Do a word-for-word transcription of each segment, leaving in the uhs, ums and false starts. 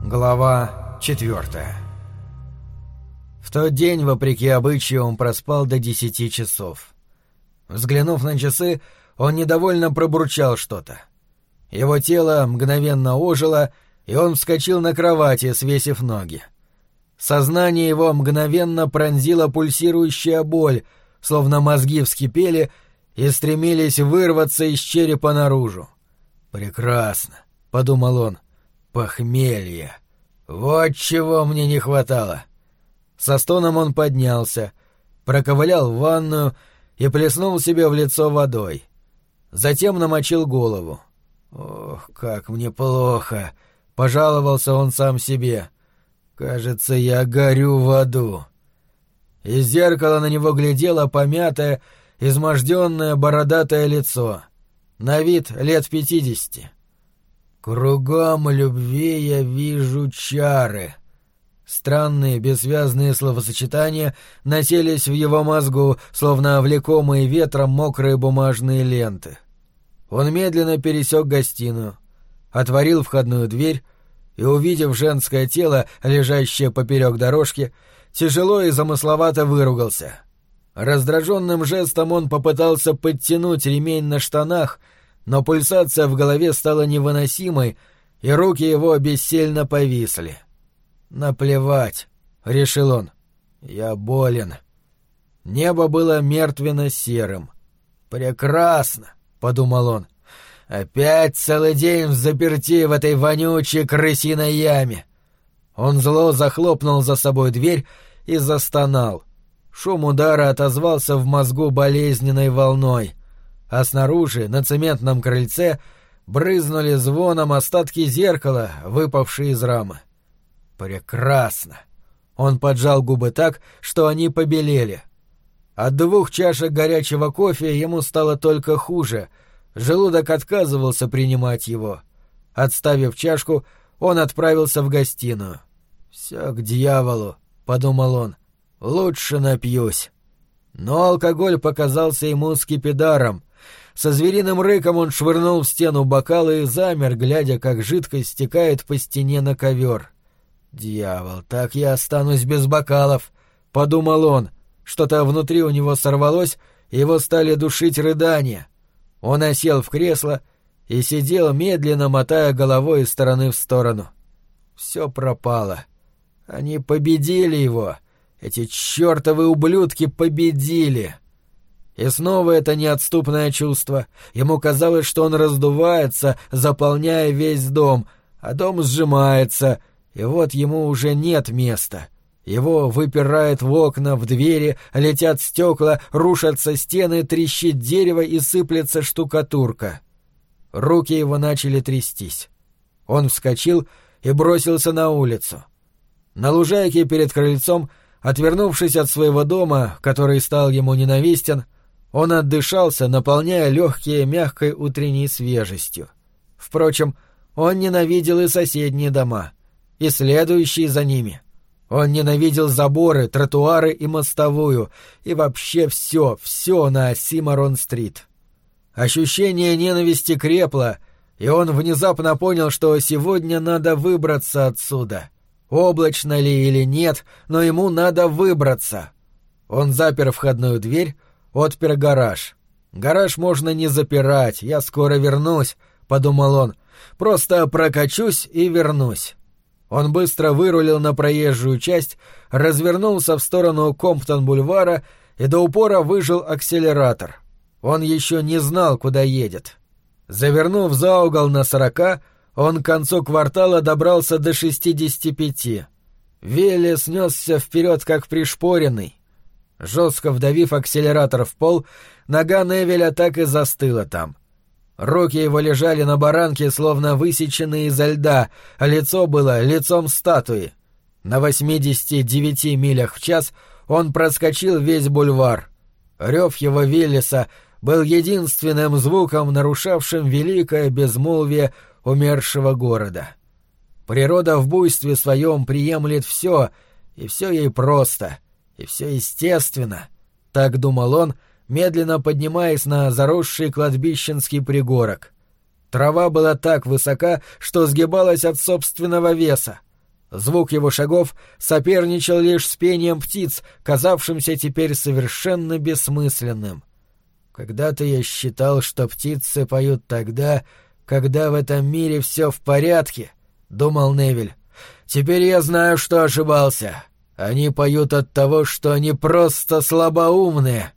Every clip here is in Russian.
Глава четвертая. В тот день, вопреки обычаю, он проспал до десяти часов. Взглянув на часы, он недовольно пробурчал что-то. Его тело мгновенно ожило, и он вскочил на кровати, свесив ноги. Сознание его мгновенно пронзила пульсирующая боль, словно мозги вскипели и стремились вырваться из черепа наружу. «Прекрасно», — подумал он, — «похмелье. Вот чего мне не хватало». Со стоном он поднялся, проковылял в ванную и плеснул себе в лицо водой. Затем намочил голову. «Ох, как мне плохо!» — пожаловался он сам себе. «Кажется, я горю в аду». Из зеркала на него глядело помятое, изможденное бородатое лицо. На вид лет пятидесяти. «Кругом любви я вижу чары». Странные бессвязные словосочетания носились в его мозгу, словно влекомые ветром мокрые бумажные ленты. Он медленно пересек гостиную, отворил входную дверь и, увидев женское тело, лежащее поперек дорожки, тяжело и замысловато выругался. Раздраженным жестом он попытался подтянуть ремень на штанах, но пульсация в голове стала невыносимой, и руки его бессильно повисли. «Наплевать», — решил он, — «я болен». Небо было мертвенно-серым. «Прекрасно», — подумал он, — «опять целый день взаперти в этой вонючей крысиной яме». Он зло захлопнул за собой дверь и застонал. Шум удара отозвался в мозгу болезненной волной, а снаружи, на цементном крыльце, брызнули звоном остатки зеркала, выпавшие из рамы. «Прекрасно!» Он поджал губы так, что они побелели. От двух чашек горячего кофе ему стало только хуже. Желудок отказывался принимать его. Отставив чашку, он отправился в гостиную. «Все к дьяволу», — подумал он, — «лучше напьюсь». Но алкоголь показался ему скипидаром. Со звериным рыком он швырнул в стену бокал и замер, глядя, как жидкость стекает по стене на ковер. «Дьявол, так я останусь без бокалов», — подумал он. Что-то внутри у него сорвалось, и его стали душить рыдания. Он осел в кресло и сидел, медленно мотая головой из стороны в сторону. Все пропало. Они победили его. Эти чертовы ублюдки победили. И снова это неотступное чувство. Ему казалось, что он раздувается, заполняя весь дом, а дом сжимается, и вот ему уже нет места. Его выпирает в окна, в двери, летят стекла, рушатся стены, трещит дерево и сыплется штукатурка. Руки его начали трястись. Он вскочил и бросился на улицу. На лужайке перед крыльцом, отвернувшись от своего дома, который стал ему ненавистен, он отдышался, наполняя легкие мягкой утренней свежестью. Впрочем, он ненавидел и соседние дома, и следующие за ними. Он ненавидел заборы, тротуары и мостовую, и вообще все, все на Симарон-стрит. Ощущение ненависти крепло, и он внезапно понял, что сегодня надо выбраться отсюда. Облачно ли или нет, но ему надо выбраться. Он запер входную дверь, отпер гараж. «Гараж можно не запирать, я скоро вернусь», — подумал он. «Просто прокачусь и вернусь». Он быстро вырулил на проезжую часть, развернулся в сторону Комптон-бульвара и до упора выжал акселератор. Он еще не знал, куда едет. Завернув за угол на сорока, он к концу квартала добрался до шестидесяти пяти. Вилли снесся вперед, как пришпоренный. Жестко вдавив акселератор в пол, нога Невеля так и застыла там. Руки его лежали на баранке, словно высеченные изо льда, а лицо было лицом статуи. На восьмидесяти девяти милях в час он проскочил весь бульвар. Рев его Виллиса был единственным звуком, нарушавшим великое безмолвие умершего города. Природа в буйстве своем приемлет все, и все ей просто, и все естественно. Так думал он, медленно поднимаясь на заросший кладбищенский пригорок. Трава была так высока, что сгибалась от собственного веса, Звук его шагов соперничал лишь с пением птиц, казавшимся теперь совершенно бессмысленным. «Когда-то я считал, что птицы поют тогда, когда в этом мире все в порядке», — думал Невиль. «Теперь я знаю, что ошибался. Они поют от того, что они просто слабоумные».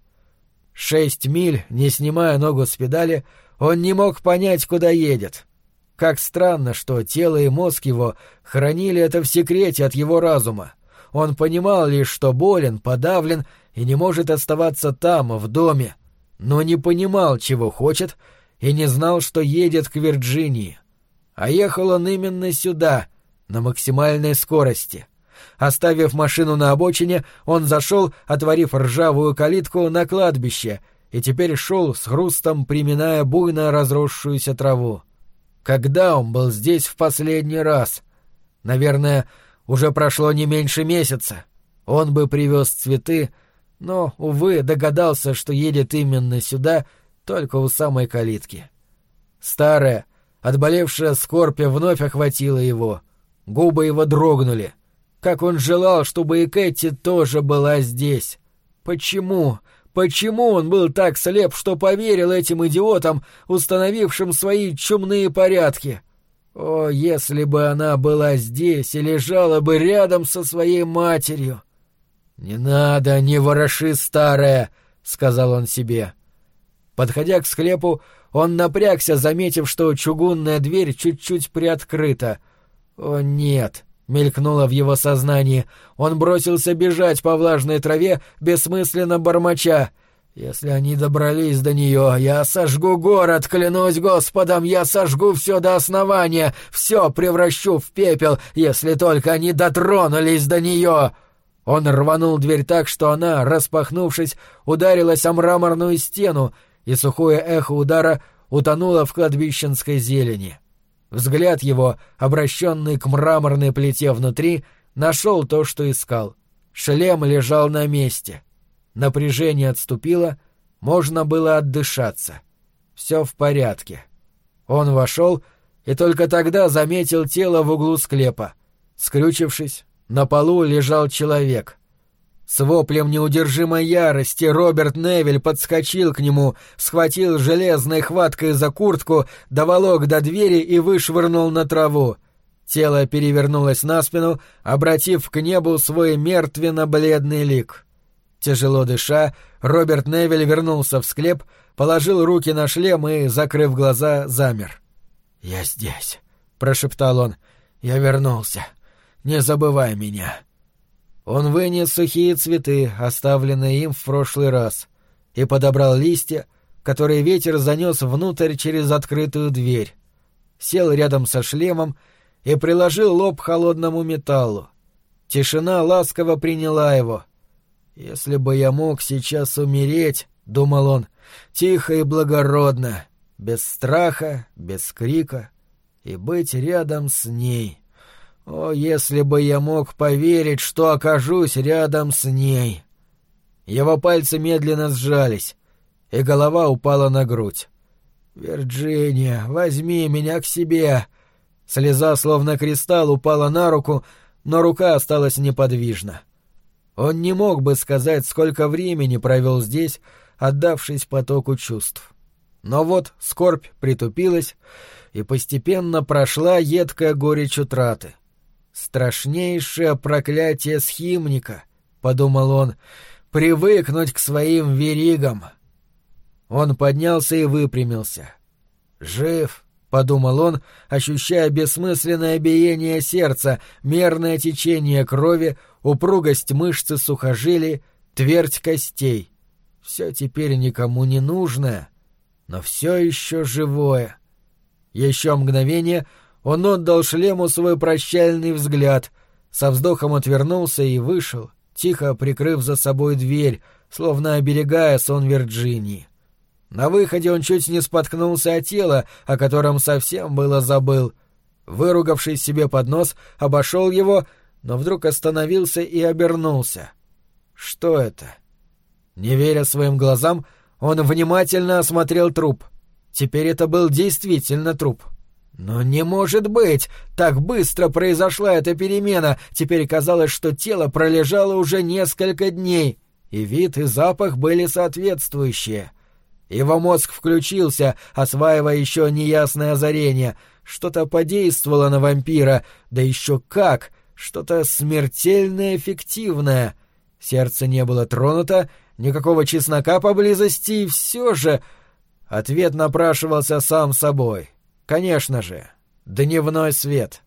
Шесть миль, не снимая ногу с педали, он не мог понять, куда едет. Как странно, что тело и мозг его хранили это в секрете от его разума. Он понимал лишь, что болен, подавлен и не может оставаться там, в доме, но не понимал, чего хочет, и не знал, что едет к Вирджинии. А ехал он именно сюда, на максимальной скорости. Оставив машину на обочине, он зашел, отворив ржавую калитку, на кладбище, и теперь шел с хрустом, приминая буйно разросшуюся траву. Когда он был здесь в последний раз? Наверное, уже прошло не меньше месяца. Он бы привез цветы, но, увы, догадался, что едет именно сюда, только у самой калитки. Старая, отболевшая скорбь вновь охватила его. Губы его дрогнули. Как он желал, чтобы и Кэти тоже была здесь. Почему? Почему он был так слеп, что поверил этим идиотам, установившим свои чумные порядки? О, если бы она была здесь и лежала бы рядом со своей матерью! «Не надо, не вороши, старая!» — сказал он себе. Подходя к склепу, он напрягся, заметив, что чугунная дверь чуть-чуть приоткрыта. «О, нет!» — мелькнуло в его сознании. Он бросился бежать по влажной траве, бессмысленно бормоча. «Если они добрались до нее, я сожгу город, клянусь Господом, я сожгу все до основания, все превращу в пепел, если только они дотронулись до нее!» Он рванул дверь так, что она, распахнувшись, ударилась о мраморную стену, и сухое эхо удара утонуло в кладбищенской зелени. Взгляд его, обращенный к мраморной плите внутри, нашел то, что искал. Шлем лежал на месте. Напряжение отступило, можно было отдышаться. Все в порядке. Он вошел и только тогда заметил тело в углу склепа. Скрючившись, на полу лежал человек. С воплем неудержимой ярости Роберт Невиль подскочил к нему, схватил железной хваткой за куртку, доволок до двери и вышвырнул на траву. Тело перевернулось на спину, обратив к небу свой мертвенно-бледный лик. Тяжело дыша, Роберт Невиль вернулся в склеп, положил руки на шлем и, закрыв глаза, замер. «Я здесь», — прошептал он. «Я вернулся. Не забывай меня». Он вынес сухие цветы, оставленные им в прошлый раз, и подобрал листья, которые ветер занес внутрь через открытую дверь. Сел рядом со шлемом и приложил лоб к холодному металлу. Тишина ласково приняла его. «Если бы я мог сейчас умереть, — думал он, — тихо и благородно, без страха, без крика, и быть рядом с ней. О, если бы я мог поверить, что окажусь рядом с ней!» Его пальцы медленно сжались, и голова упала на грудь. «Вирджиния, возьми меня к себе!» Слеза, словно кристалл, упала на руку, но рука осталась неподвижна. Он не мог бы сказать, сколько времени провел здесь, отдавшись потоку чувств. Но вот скорбь притупилась, и постепенно прошла едкая горечь утраты. «Страшнейшее проклятие схимника», — подумал он, — «привыкнуть к своим веригам». Он поднялся и выпрямился. «Жив», — подумал он, ощущая бессмысленное биение сердца, мерное течение крови, упругость мышц и сухожилий, твердь костей. Все теперь никому не нужное, но все еще живое. Еще мгновение он отдал шлему свой прощальный взгляд, со вздохом отвернулся и вышел, тихо прикрыв за собой дверь, словно оберегая сон Вирджинии. На выходе он чуть не споткнулся о тело, о котором совсем было забыл. Выругавшись себе под нос, обошел его, но вдруг остановился и обернулся. Что это? Не веря своим глазам, он внимательно осмотрел труп. Теперь это был действительно труп. Но не может быть! Так быстро произошла эта перемена! Теперь казалось, что тело пролежало уже несколько дней, и вид и запах были соответствующие. Его мозг включился, осваивая еще неясное озарение. Что-то подействовало на вампира, да еще как! Что-то смертельно эффективное. Сердце не было тронуто, никакого чеснока поблизости, и все же... Ответ напрашивался сам собой. Конечно же, дневной свет.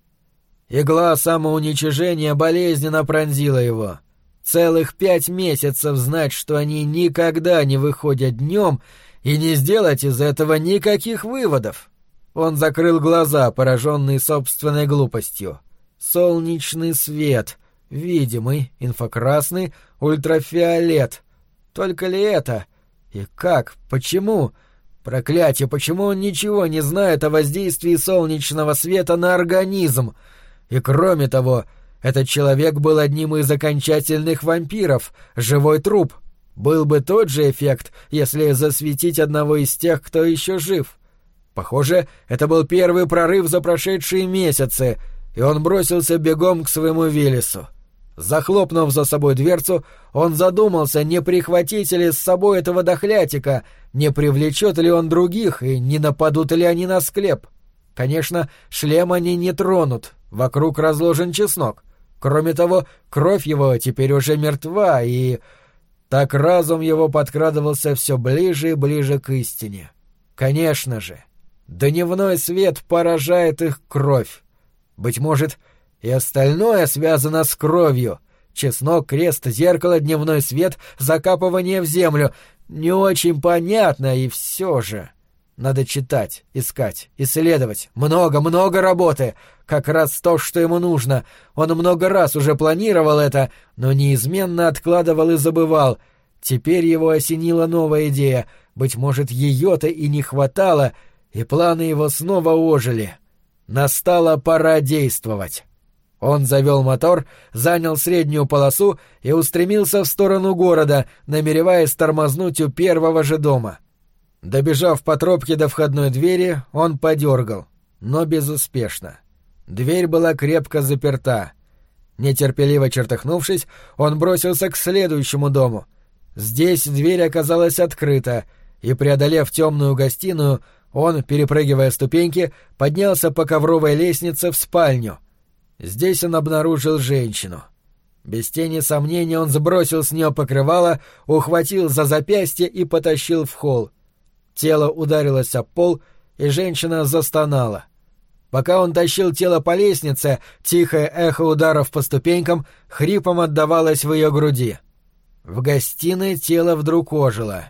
Игла самоуничижения болезненно пронзила его. Целых пять месяцев знать, что они никогда не выходят днем, и не сделать из этого никаких выводов. Он закрыл глаза, пораженный собственной глупостью. Солнечный свет, видимый, инфракрасный, ультрафиолет. Только ли это? И как? Почему? Проклятие, почему он ничего не знает о воздействии солнечного света на организм? И кроме того, этот человек был одним из окончательных вампиров, живой труп. Был бы тот же эффект, если засветить одного из тех, кто еще жив. Похоже, это был первый прорыв за прошедшие месяцы, и он бросился бегом к своему Виллису. Захлопнув за собой дверцу, он задумался, не прихватить ли с собой этого дохлятика, не привлечет ли он других и не нападут ли они на склеп. Конечно, шлем они не тронут, вокруг разложен чеснок. Кроме того, кровь его теперь уже мертва, и... Так разум его подкрадывался все ближе и ближе к истине. Конечно же, дневной свет поражает их кровь. Быть может, и остальное связано с кровью. Чеснок, крест, зеркало, дневной свет, закапывание в землю. Не очень понятно, и все же. Надо читать, искать, исследовать. Много-много работы. Как раз то, что ему нужно. Он много раз уже планировал это, но неизменно откладывал и забывал. Теперь его осенила новая идея. Быть может, ее-то и не хватало, и планы его снова ожили. Настала пора действовать. Он завел мотор, занял среднюю полосу и устремился в сторону города, намереваясь тормознуть у первого же дома. Добежав по тропке до входной двери, он подергал, но безуспешно. Дверь была крепко заперта. Нетерпеливо чертыхнувшись, он бросился к следующему дому. Здесь дверь оказалась открыта, и, преодолев темную гостиную, он, перепрыгивая ступеньки, поднялся по ковровой лестнице в спальню. Здесь он обнаружил женщину. Без тени сомнения он сбросил с нее покрывало, ухватил за запястье и потащил в холл. Тело ударилось об пол, и женщина застонала. Пока он тащил тело по лестнице, тихое эхо ударов по ступенькам хрипом отдавалось в ее груди. В гостиной тело вдруг ожило.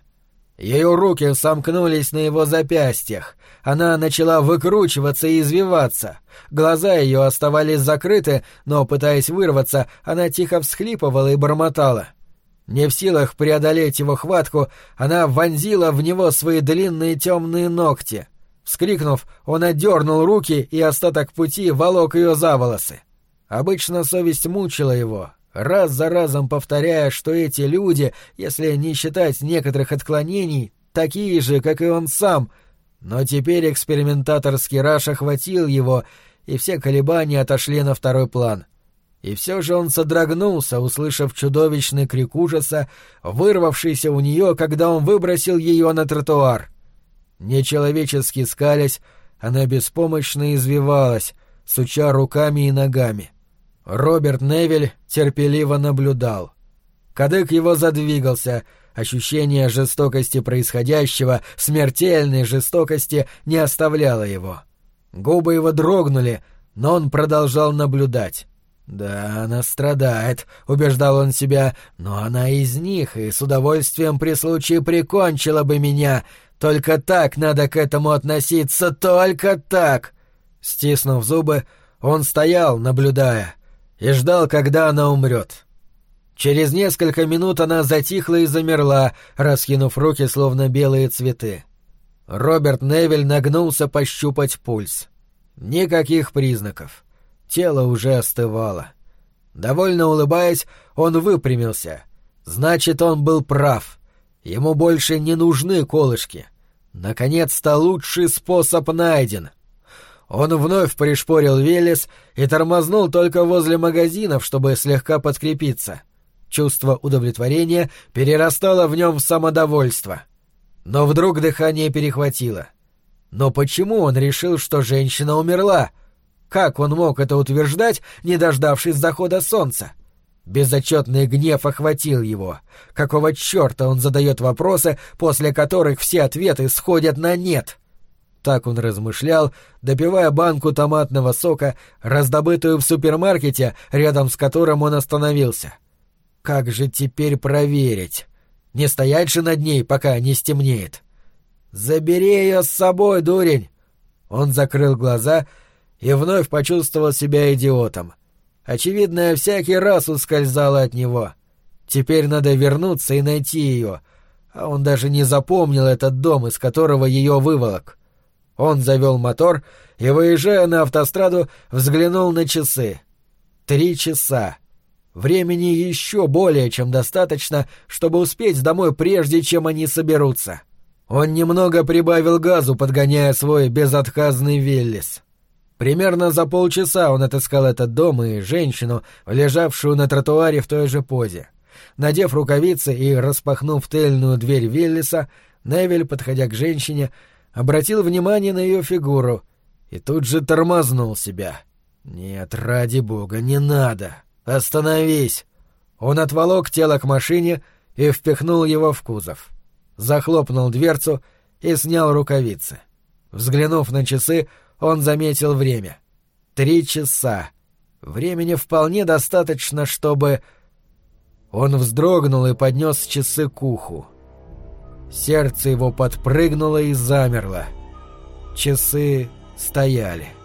Ее руки сомкнулись на его запястьях. Она начала выкручиваться и извиваться. Глаза ее оставались закрыты, но, пытаясь вырваться, она тихо всхлипывала и бормотала. Не в силах преодолеть его хватку, она вонзила в него свои длинные темные ногти. Вскрикнув, он отдернул руки и остаток пути волок ее за волосы. Обычно совесть мучила его, раз за разом повторяя, что эти люди, если не считать некоторых отклонений, такие же, как и он сам. Но теперь экспериментаторский раж охватил его, и все колебания отошли на второй план. И все же он содрогнулся, услышав чудовищный крик ужаса, вырвавшийся у нее, когда он выбросил ее на тротуар. Нечеловечески скалясь, она беспомощно извивалась, суча руками и ногами. Роберт Невиль терпеливо наблюдал. Кадык его задвигался, ощущение жестокости происходящего, смертельной жестокости, не оставляло его. Губы его дрогнули, но он продолжал наблюдать. «Да, она страдает», — убеждал он себя, — «но она из них и с удовольствием при случае прикончила бы меня. Только так надо к этому относиться, только так!» Стиснув зубы, он стоял, наблюдая, и ждал, когда она умрет. Через несколько минут она затихла и замерла, раскинув руки, словно белые цветы. Роберт Невиль нагнулся пощупать пульс. Никаких признаков. Тело уже остывало. Довольно улыбаясь, он выпрямился. Значит, он был прав. Ему больше не нужны колышки. Наконец-то лучший способ найден. Он вновь пришпорил Велес и тормознул только возле магазинов, чтобы слегка подкрепиться. Чувство удовлетворения перерастало в нем в самодовольство. Но вдруг дыхание перехватило. Но почему он решил, что женщина умерла? Как он мог это утверждать, не дождавшись захода солнца? Безотчетный гнев охватил его. Какого черта он задает вопросы, после которых все ответы сходят на «нет»? Так он размышлял, допивая банку томатного сока, раздобытую в супермаркете, рядом с которым он остановился. Как же теперь проверить? Не стоять же над ней, пока не стемнеет. «Забери ее с собой, дурень!» Он закрыл глаза и вновь почувствовал себя идиотом. Очевидно, всякий раз ускользала от него. Теперь надо вернуться и найти ее, а он даже не запомнил этот дом, из которого ее выволок. Он завел мотор и, выезжая на автостраду, взглянул на часы. Три часа. Времени еще более чем достаточно, чтобы успеть домой прежде, чем они соберутся. Он немного прибавил газу, подгоняя свой безотказный Веллис. Примерно за полчаса он отыскал этот дом и женщину, лежавшую на тротуаре в той же позе. Надев рукавицы и распахнув тыльную дверь Веллиса, Невиль, подходя к женщине, обратил внимание на ее фигуру и тут же тормознул себя. «Нет, ради бога, не надо! Остановись!» Он отволок тело к машине и впихнул его в кузов. Захлопнул дверцу и снял рукавицы. Взглянув на часы, он заметил время. Три часа. Времени вполне достаточно, чтобы... Он вздрогнул и поднес часы к уху. Сердце его подпрыгнуло и замерло. Часы стояли.